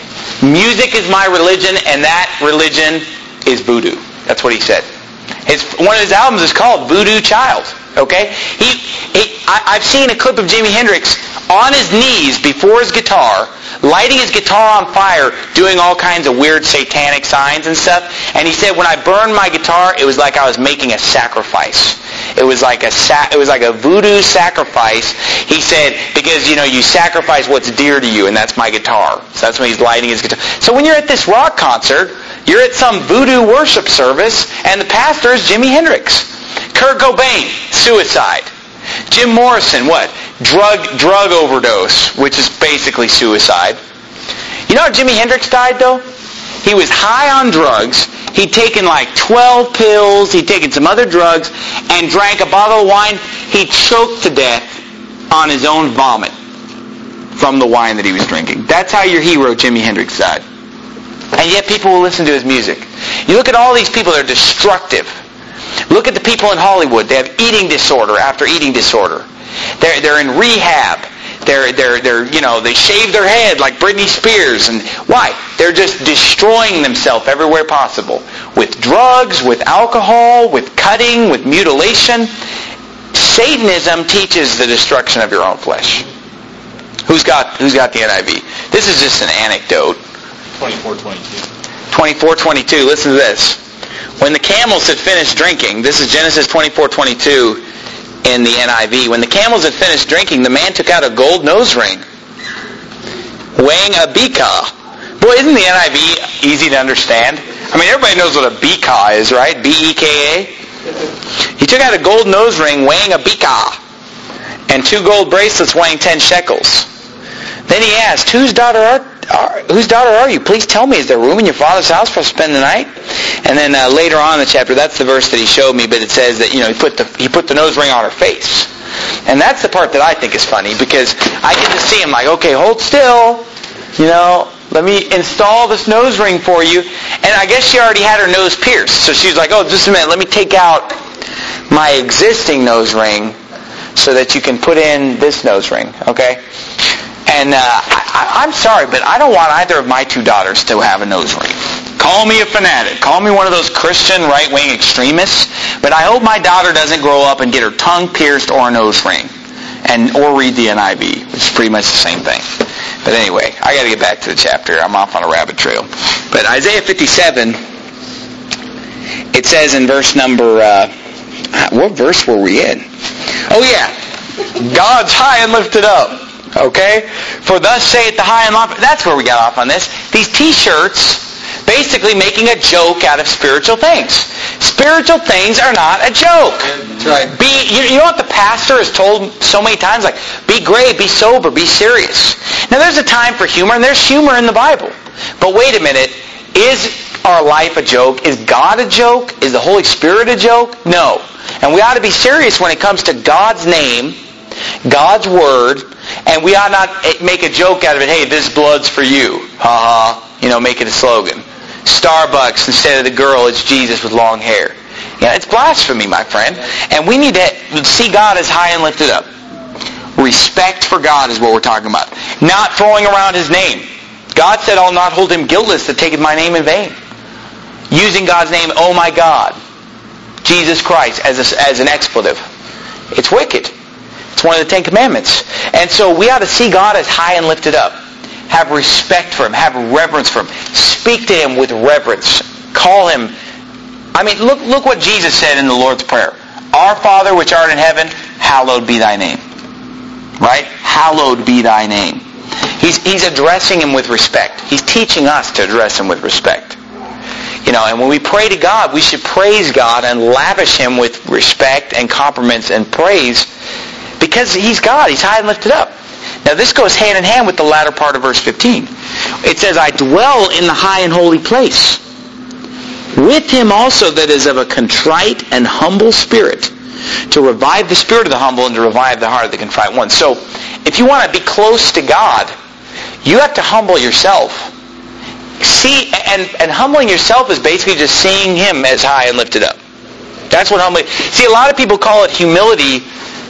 Music is my religion, and that religion is voodoo. That's what he said. His, one of his albums is called Voodoo Child. Okay? He, he I, I've seen a clip of Jimi Hendrix on his knees before his guitar, lighting his guitar on fire, doing all kinds of weird satanic signs and stuff. And he said, when I burned my guitar, it was like I was making a sacrifice. It was like a sa- it was like a voodoo sacrifice. He said, because, you know, you sacrifice what's dear to you, and that's my guitar. So that's when he's lighting his guitar. So when you're at this rock concert, you're at some voodoo worship service, and the pastor is Jimi Hendrix. Kurt Cobain, suicide. Jim Morrison, what? Drug drug overdose, which is basically suicide. You know how Jimi Hendrix died, though? He was high on drugs. He'd taken like twelve pills. He'd taken some other drugs and drank a bottle of wine. He choked to death on his own vomit from the wine that he was drinking. That's how your hero, Jimi Hendrix, died. And yet people will listen to his music. You look at all these people that are destructive. Look at the people in Hollywood. They have eating disorder after eating disorder. They're they're in rehab. They're they're they're you know they shave their head like Britney Spears. And why? They're just destroying themselves everywhere possible with drugs, with alcohol, with cutting, with mutilation. Satanism teaches the destruction of your own flesh. Who's got Who's got the N I V? This is just an anecdote. twenty-four twenty-two. twenty-four twenty-two. Listen to this. When the camels had finished drinking, this is Genesis twenty-four twenty-two in the N I V. When the camels had finished drinking, the man took out a gold nose ring, weighing a beka. Boy, isn't the N I V easy to understand? I mean, everybody knows what a beka is, right? B E K A. He took out a gold nose ring weighing a beka, and two gold bracelets weighing ten shekels. Then he asked, whose daughter are, are whose daughter are you? Please tell me, is there room in your father's house for us to spend the night? And then uh, later on in the chapter, that's the verse that he showed me, but it says that, you know, he put the he put the nose ring on her face. And that's the part that I think is funny, because I get to see him like, okay, hold still, you know, let me install this nose ring for you. And I guess she already had her nose pierced, so she was like, oh, just a minute, let me take out my existing nose ring so that you can put in this nose ring, okay? And uh, I, I'm sorry, but I don't want either of my two daughters to have a nose ring. Call me a fanatic. Call me one of those Christian right-wing extremists. But I hope my daughter doesn't grow up and get her tongue pierced or a nose ring, and or read the N I V, which is pretty much the same thing. But anyway, I got to get back to the chapter. I'm off on a rabbit trail. But Isaiah fifty-seven, it says in verse number, uh, what verse were we in? Oh yeah, God's high and lifted up. Okay? For thus saith the high and lofty. That's where we got off on this. These t-shirts basically making a joke out of spiritual things. Spiritual things are not a joke. That's right. Be, you, you know what the pastor has told so many times? Like, be grave, be sober, be serious. Now there's a time for humor, and there's humor in the Bible. But wait a minute. Is our life a joke? Is God a joke? Is the Holy Spirit a joke? No. And we ought to be serious when it comes to God's name, God's Word, and we ought not make a joke out of it. Hey, this blood's for you. Ha ha. You know, make it a slogan. Starbucks, instead of the girl, it's Jesus with long hair. Yeah, it's blasphemy, my friend. And we need to see God as high and lifted up. Respect for God is what we're talking about. Not throwing around His name. God said, I'll not hold him guiltless that taketh my name in vain. Using God's name, oh my God, Jesus Christ, as, a, as an expletive. It's wicked. It's one of the Ten Commandments. And so we ought to see God as high and lifted up. Have respect for Him. Have reverence for Him. Speak to Him with reverence. Call Him. I mean, look, look what Jesus said in the Lord's Prayer. Our Father which art in heaven, hallowed be thy name. Right? Hallowed be thy name. He's, he's addressing Him with respect. He's teaching us to address Him with respect. You know, and when we pray to God, we should praise God and lavish Him with respect and compliments and praise, because He's God. He's high and lifted up. Now this goes hand in hand with the latter part of verse fifteen. It says, I dwell in the high and holy place, with him also that is of a contrite and humble spirit, to revive the spirit of the humble and to revive the heart of the contrite one. So, if you want to be close to God, you have to humble yourself. See, and, and humbling yourself is basically just seeing Him as high and lifted up. That's what humbling... See, a lot of people call it humility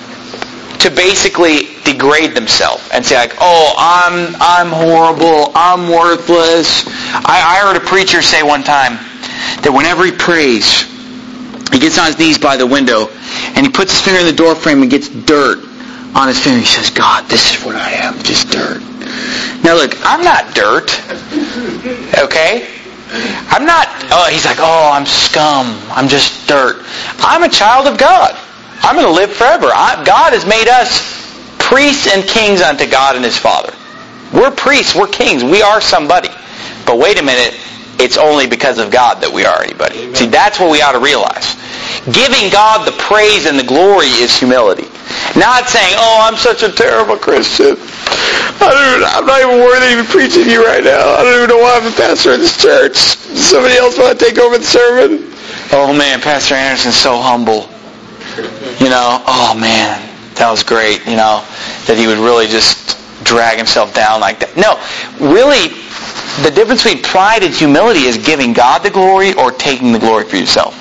to basically degrade themselves and say like, oh, I'm I'm horrible, I'm worthless. I, I heard a preacher say one time that whenever he prays, he gets on his knees by the window and he puts his finger in the door frame and gets dirt on his finger. He says, God, this is what I am, just dirt. Now look, I'm not dirt. Okay? I'm not, oh, he's like, oh, I'm scum. I'm just dirt. I'm a child of God. I'm going to live forever. I, God has made us priests and kings unto God and His Father. We're priests. We're kings. We are somebody. But wait a minute. It's only because of God that we are anybody. Amen. See, that's what we ought to realize. Giving God the praise and the glory is humility. Not saying, oh, I'm such a terrible Christian. I don't, I'm not even worthy to be preaching to you right now. I don't even know why I'm a pastor in this church. Does somebody else want to take over the sermon? Oh man, Pastor Anderson's so humble. You know, oh man, that was great, you know, that he would really just drag himself down like that. No, really, the difference between pride and humility is giving God the glory or taking the glory for yourself.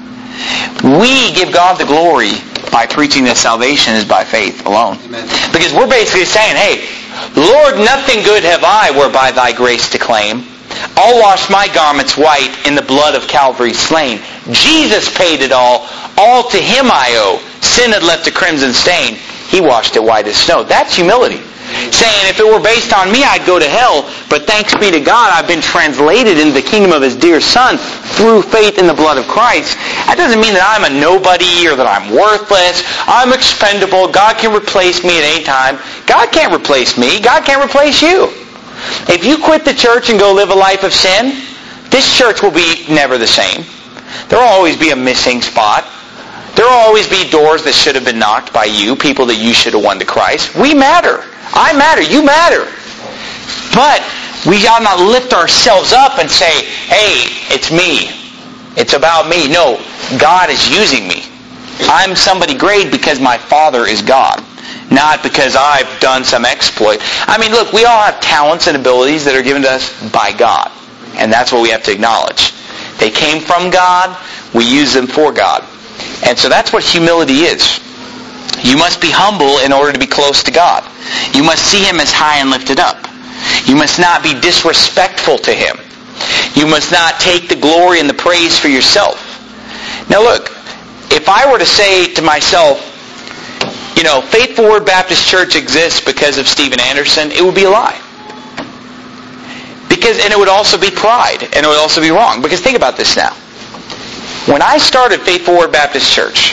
We give God the glory by preaching that salvation is by faith alone. Amen. Because we're basically saying, hey, Lord, nothing good have I whereby thy grace to claim. I'll wash my garments white in the blood of Calvary slain. Jesus paid it all. All to Him I owe. Sin had left a crimson stain. He washed it white as snow. That's humility. saying if it were based on me, I'd go to hell. But thanks be to God, I've been translated into the kingdom of His dear Son through faith in the blood of Christ. That doesn't mean that I'm a nobody or that I'm worthless. I'm expendable. God can replace me at any time. God can't replace me. God can't replace you. If you quit the church and go live a life of sin, this church will be never the same. There will always be a missing spot. There will always be doors that should have been knocked by you, people that you should have won to Christ. We matter. I matter. You matter. But we ought not lift ourselves up and say, hey, it's me. It's about me. No, God is using me. I'm somebody great because my Father is God, not because I've done some exploit. I mean, look, we all have talents and abilities that are given to us by God. And that's what we have to acknowledge. They came from God. We use them for God. And so that's what humility is. You must be humble in order to be close to God. You must see Him as high and lifted up. You must not be disrespectful to Him. You must not take the glory and the praise for yourself. Now look, if I were to say to myself, you know, Faithful Word Baptist Church exists because of Steven Anderson, it would be a lie. Because, and it would also be pride, and it would also be wrong. Because think about this now. When I started Faithful Word Baptist Church,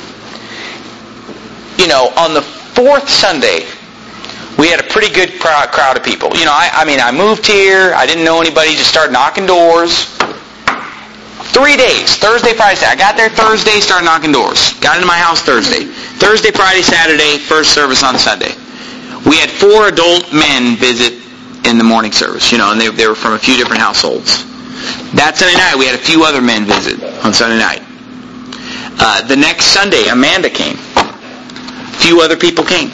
you know, on the fourth Sunday, we had a pretty good crowd of people. You know, I, I mean, I moved here. I didn't know anybody. Just started knocking doors. Three days, Thursday, Friday, Saturday. I got there Thursday, started knocking doors. Got into my house Thursday. Thursday, Friday, Saturday, first service on Sunday. We had four adult men visit in the morning service, you know, and they, they were from a few different households. That Sunday night, we had a few other men visit on Sunday night. Uh, the next Sunday, Amanda came. A few other people came.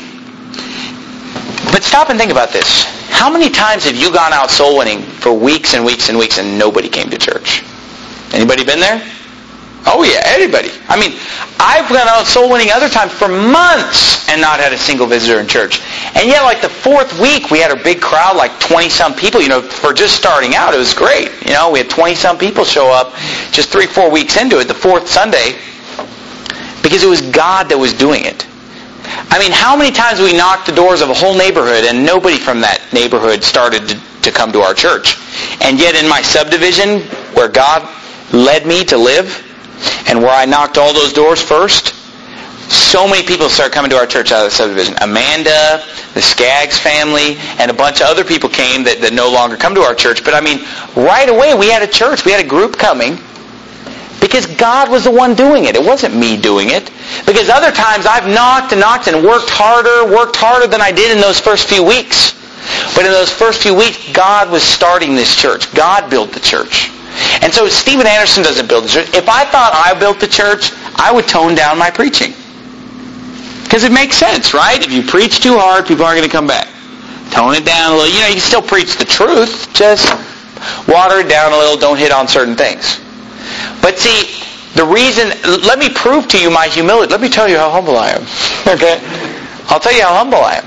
But stop and think about this. How many times have you gone out soul winning for weeks and weeks and weeks and nobody came to church? Anybody been there? Oh yeah, everybody. I mean, I've gone out soul winning other times for months and not had a single visitor in church. And yet, like the fourth week, we had a big crowd, like twenty-some people. You know, for just starting out, it was great. You know, we had twenty-some people show up just three, four weeks into it, the fourth Sunday, because it was God that was doing it. I mean, how many times have we knocked the doors of a whole neighborhood and nobody from that neighborhood started to, to come to our church? And yet in my subdivision, where God led me to live, and where I knocked all those doors first, so many people started coming to our church out of the subdivision. Amanda, the Skaggs family, and a bunch of other people came that, that no longer come to our church. But I mean, right away we had a church. We had a group coming because God was the one doing it. It wasn't me doing it. Because other times I've knocked and knocked and worked harder, worked harder than I did in those first few weeks. But in those first few weeks, God was starting this church. God built the church. And so Steven Anderson doesn't build the church. If I thought I built the church, I would tone down my preaching. Because it makes sense, right? If you preach too hard, people aren't going to come back. Tone it down a little. You know, you can still preach the truth. Just water it down a little. Don't hit on certain things. But see, the reason, let me prove to you my humility. Let me tell you how humble I am. Okay? I'll tell you how humble I am.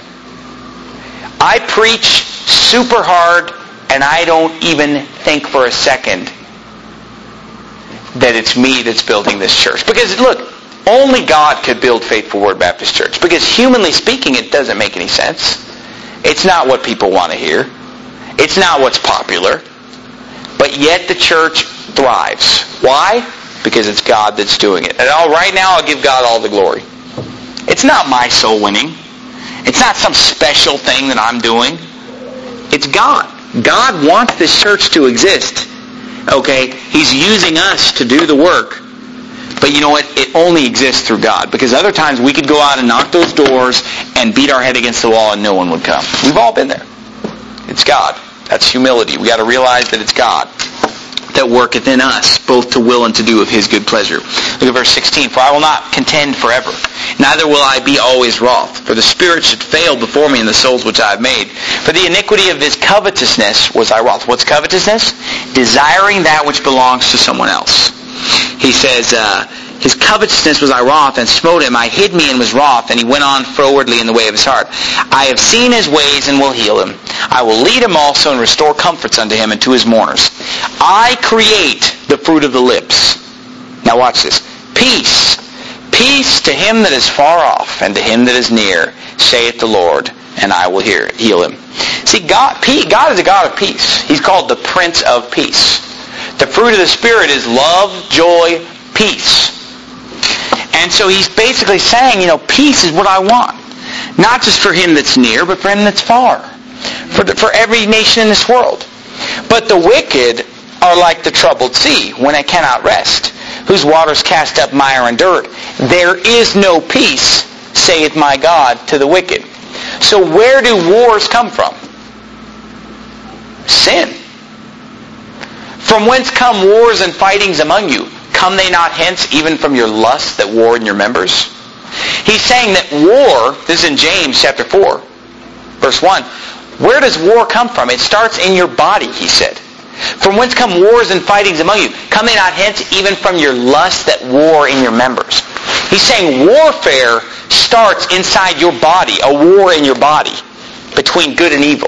I preach super hard, and I don't even think for a second that it's me that's building this church. Because, look, only God could build Faithful Word Baptist Church. Because humanly speaking, it doesn't make any sense. It's not what people want to hear. It's not what's popular. But yet the church thrives. Why? Because it's God that's doing it. And I'll, right now, I'll give God all the glory. It's not my soul winning. It's not some special thing that I'm doing. It's God. God wants this church to exist. Okay? He's using us to do the work. But you know what? It only exists through God. Because other times we could go out and knock those doors and beat our head against the wall and no one would come. We've all been there. It's God. That's humility. We got to realize that it's God that worketh in us, both to will and to do of His good pleasure. Look at verse sixteen. For I will not contend forever, neither will I be always wroth. For the Spirit should fail before me in the souls which I have made. For the iniquity of his covetousness was I wroth. What's covetousness? Desiring that which belongs to someone else. He says, uh, his covetousness was I wroth, and smote him. I hid me and was wroth, and he went on frowardly in the way of his heart. I have seen his ways and will heal him. I will lead him also and restore comforts unto him and to his mourners. I create the fruit of the lips. Now watch this. Peace. Peace to him that is far off and to him that is near, saith the Lord. and I will hear, heal him. See, God, God is a God of peace. He's called the Prince of Peace. The fruit of the Spirit is love, joy, peace. And so he's basically saying, you know, peace is what I want. Not just for him that's near, but for him that's far. For, the, for every nation in this world. But the wicked are like the troubled sea, when it cannot rest, whose waters cast up mire and dirt. There is no peace, saith my God, to the wicked. So where do wars come from? Sin. From whence come wars and fightings among you? Come they not hence even from your lusts that war in your members? He's saying that war, this is in James chapter four, verse one, where does war come from? It starts in your body, he said. From whence come wars and fightings among you? Come they not hence even from your lusts that war in your members? He's saying warfare starts inside your body, a war in your body between good and evil.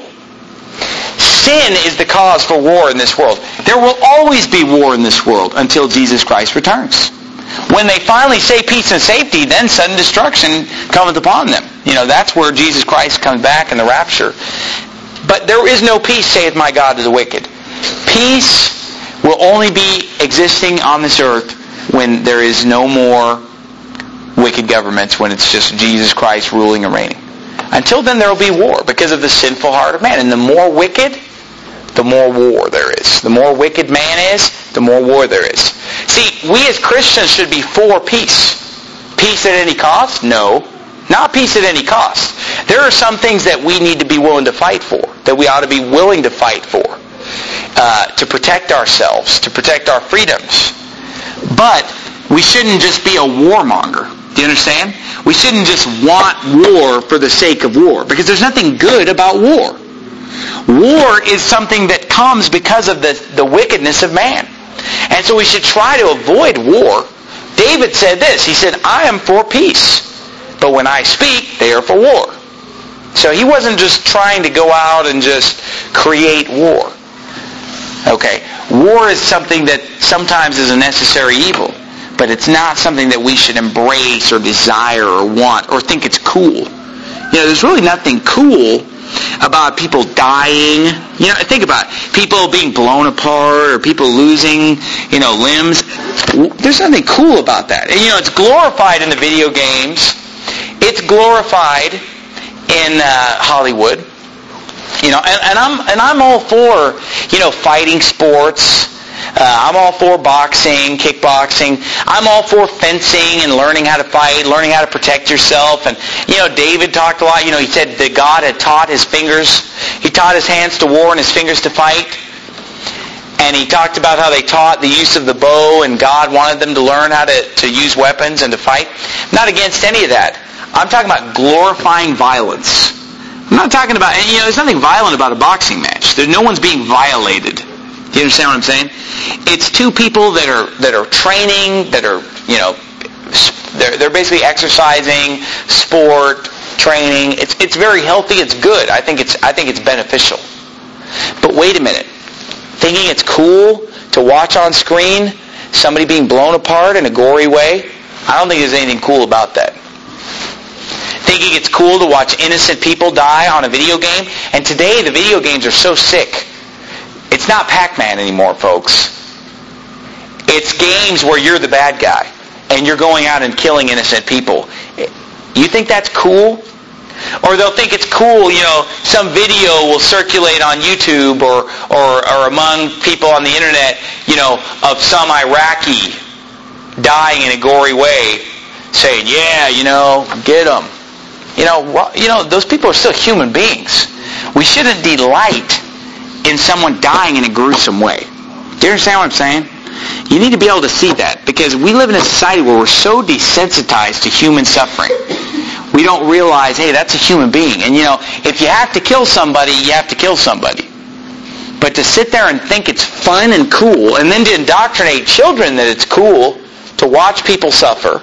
Sin is the cause for war in this world. There will always be war in this world until Jesus Christ returns. When they finally say peace and safety, then sudden destruction cometh upon them. You know, that's where Jesus Christ comes back in the rapture. But there is no peace, saith my God, to the wicked. Peace will only be existing on this earth when there is no more wicked governments, when it's just Jesus Christ ruling and reigning. Until then there will be war because of the sinful heart of man. And the more wicked, the more war there is. The more wicked man is, the more war there is. See, we as Christians should be for peace. Peace at any cost? No. Not peace at any cost. There are some things that we need to be willing to fight for, that we ought to be willing to fight for, uh, to protect ourselves, to protect our freedoms. But we shouldn't just be a warmonger. Do you understand? We shouldn't just want war for the sake of war, because there's nothing good about war. War is something that comes because of the, the wickedness of man. And so we should try to avoid war. David said this. He said, I am for peace, but when I speak, they are for war. So he wasn't just trying to go out and just create war. Okay, war is something that sometimes is a necessary evil, but it's not something that we should embrace or desire or want or think it's cool. You know, there's really nothing cool about people dying. You know, think about it. People being blown apart or people losing, you know, limbs. There's nothing cool about that. And, you know, it's glorified in the video games. It's glorified in uh, Hollywood. You know, and, and I'm and I'm all for, you know, fighting sports. Uh, I'm all for boxing, kickboxing. I'm all for fencing and learning how to fight, learning how to protect yourself. And, you know, David talked a lot. You know, he said that God had taught his fingers. He taught his hands to war and his fingers to fight. And he talked about how they taught the use of the bow, and God wanted them to learn how to, to use weapons and to fight. I'm not against any of that. I'm talking about glorifying violence. I'm not talking about, and, you know, there's nothing violent about a boxing match. There's no one's being violated. Do you understand what I'm saying? It's two people that are that are training, that are, you know, they're they're basically exercising, sport, training. It's it's very healthy. It's good. I think it's I think it's beneficial. But wait a minute, thinking it's cool to watch on screen somebody being blown apart in a gory way, I don't think there's anything cool about that. Thinking it's cool to watch innocent people die on a video game, and today the video games are so sick. It's not Pac-Man anymore, folks. It's games where you're the bad guy and you're going out and killing innocent people. You think that's cool? Or they'll think it's cool, you know, some video will circulate on YouTube or, or, or among people on the internet, you know, of some Iraqi dying in a gory way, saying, yeah, you know, get them. You know, well, you know, those people are still human beings. We shouldn't delight in someone dying in a gruesome way. Do you understand what I'm saying? You need to be able to see that, because we live in a society where we're so desensitized to human suffering. We don't realize, hey, that's a human being. And, you know, if you have to kill somebody, you have to kill somebody. But to sit there and think it's fun and cool, and then to indoctrinate children that it's cool to watch people suffer.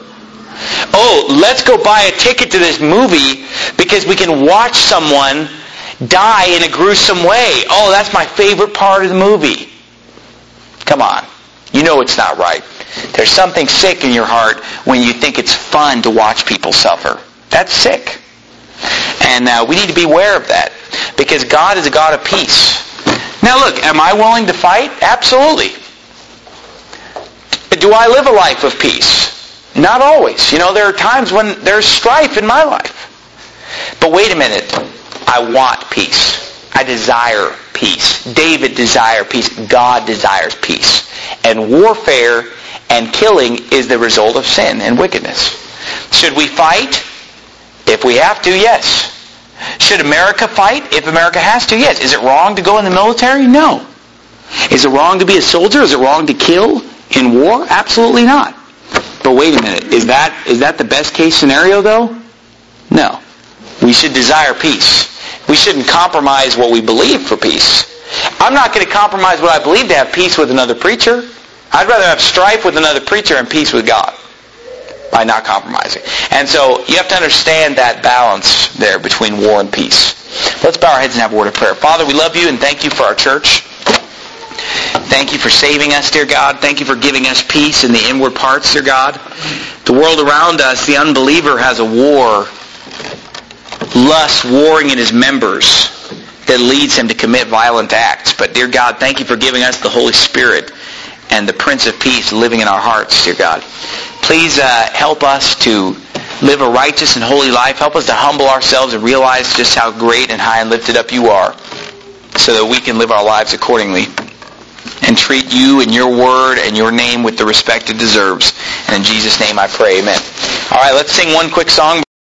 Oh, let's go buy a ticket to this movie because we can watch someone die in a gruesome way. Oh, that's my favorite part of the movie. Come on. You know it's not right. There's something sick in your heart when you think it's fun to watch people suffer. That's sick. And uh, we need to be aware of that, because God is a God of peace. Now look, am I willing to fight? Absolutely. Do I live a life of peace? Not always. You know, there are times when there's strife in my life. But wait a minute. I want peace. I desire peace. David desired peace. God desires peace. And warfare and killing is the result of sin and wickedness. Should we fight? If we have to, yes. Should America fight? If America has to, yes. Is it wrong to go in the military? No. Is it wrong to be a soldier? Is it wrong to kill in war? Absolutely not. But wait a minute. Is that is that the best case scenario, though? No. We should desire peace. We shouldn't compromise what we believe for peace. I'm not going to compromise what I believe to have peace with another preacher. I'd rather have strife with another preacher and peace with God by not compromising. And so you have to understand that balance there between war and peace. Let's bow our heads and have a word of prayer. Father, we love you and thank you for our church. Thank you for saving us, dear God. Thank you for giving us peace in the inward parts, dear God. The world around us, the unbeliever has a war, lust warring in his members that leads him to commit violent acts. But dear God, thank you for giving us the Holy Spirit and the Prince of Peace living in our hearts, dear God. Please uh, help us to live a righteous and holy life. Help us to humble ourselves and realize just how great and high and lifted up you are, so that we can live our lives accordingly and treat you and your word and your name with the respect it deserves. And in Jesus' name I pray, amen. All right, let's sing one quick song.